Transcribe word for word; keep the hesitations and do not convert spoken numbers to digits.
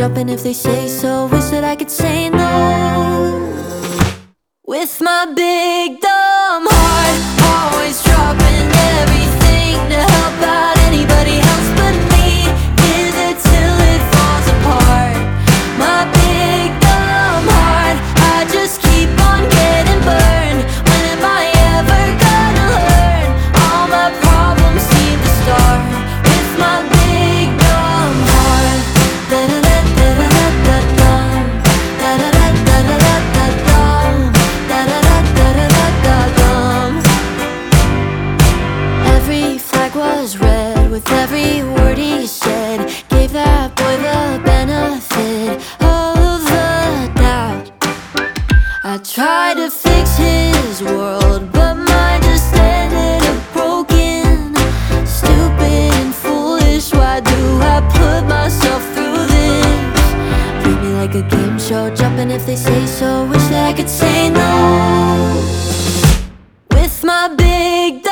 jumping if they say so. Wish that I could say no. With my big dumb heart, always dropping everything to help out anybody else but me. Give it till it falls apart. My big dumb heart, I just keep on getting burned. When am I ever gonna learn? All my problems seem to start with my big dumb heart. Da-da-da-da-da-da-dum, da-da-da-da-da-da-dum, da-da-da-da-da-da-dum. Every flag was red with every word he said. Gave that boy the benefit of the doubt. I tried to fix his world, but mine just ended up broken. Stupid and foolish, why do I put myself through this? Treat me like a game show, jumping if they say so. Wish that I could say no. With my big